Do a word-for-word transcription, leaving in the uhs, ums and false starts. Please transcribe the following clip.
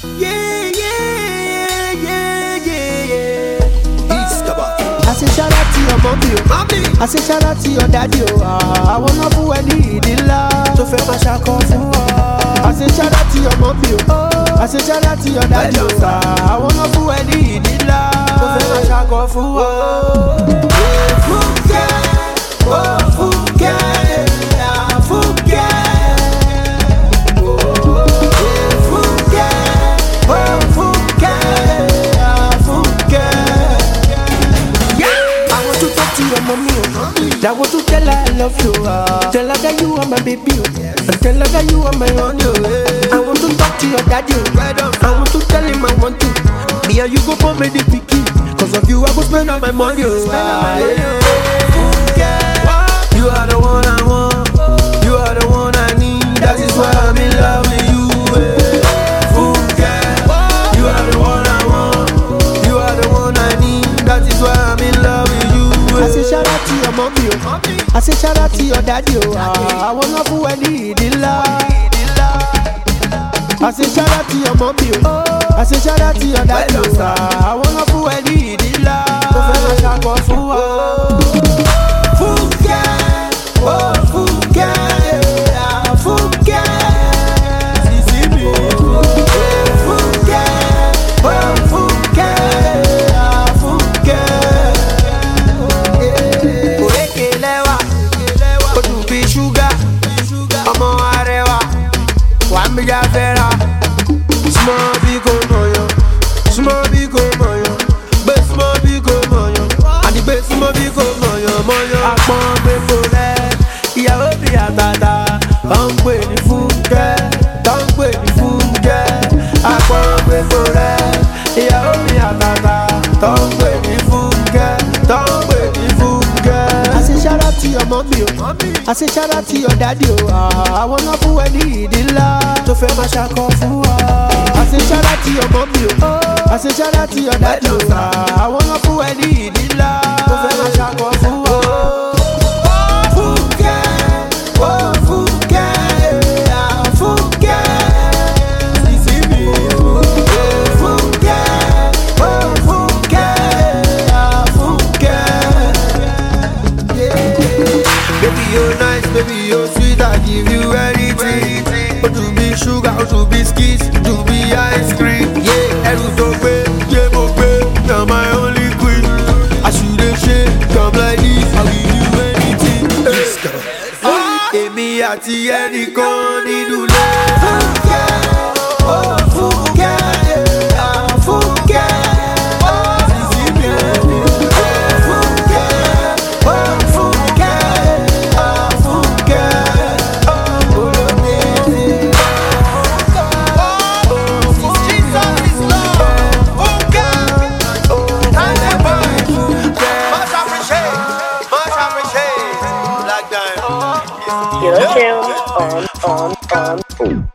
Yeah, yeah, yeah, yeah, yeah. I say shout out to your mommy, oh. I say shout out to your daddy, oh. Ah, I wanna put any idilla to feel my shako for. I say shout out to your mommy, oh. I say shout out to your daddy, oh. Ah, I wanna put any idilla to feel my shako for. Fuke, oh fuke, ah fuke. I want to tell her I love you, uh. Tell her that you are my baby, uh. And tell her that you are my honey, uh. I want to talk to your daddy, uh. I want to tell him I want to. Me and you go for me the picky. Cause of you I go spend all my money, uh. Yeah. You are the one I want. You are the one I need. That is why I'm in love with you, uh. You are the one I want. You are the one I need. That is why I'm in love with you. I say shout out to your mommy, oh. I say shout out to your daddy, oh. Ah, I wanna put any idilla. I say shout out to your mommy, oh. I say shout out to your daddy, oh. Ah, I wanna put any idilla. Fuke, oh fuke, ah fuke. See me, fuke, oh fuke, ah fuke. Small big oh moyo, small big oh moyo, be small big oh moyo, and the be small big oh moyo moyo. Apon be fore, ìyàwó mi àtàtà, ó ń pè ní Fúnkẹ́, ó ń pè ní Fúnkẹ́. Apon be fore, ìyàwó mi àtàtà, ó ń pè ní Fúnkẹ́, ó ń pè ní Fúnkẹ́. I say shout out to your mommy, oh. I say shout out to your daddy, oh. Ah, I wanna put any idilla to feel my shako for. I say shout out to your mommy, oh. I say shout out to your daddy, oh. Ah, I wanna put any idilla to feel my shako for. Fuke, oh fuke, ah fuke. See me, fuke, oh fuke, ah fuke. Baby, you're nice, baby, you're sweet, I give you anything. Oh, to be sugar, oh, to be skis, to be ice cream. Yeah, every dog, yeah, baby, you're my only queen. I should have shit, come like this, I'll give you anything. Ah, Emi àti ẹnìkan nínú ilé. Fuke, oh fuke, ah fuke. You're tuned on, on, on.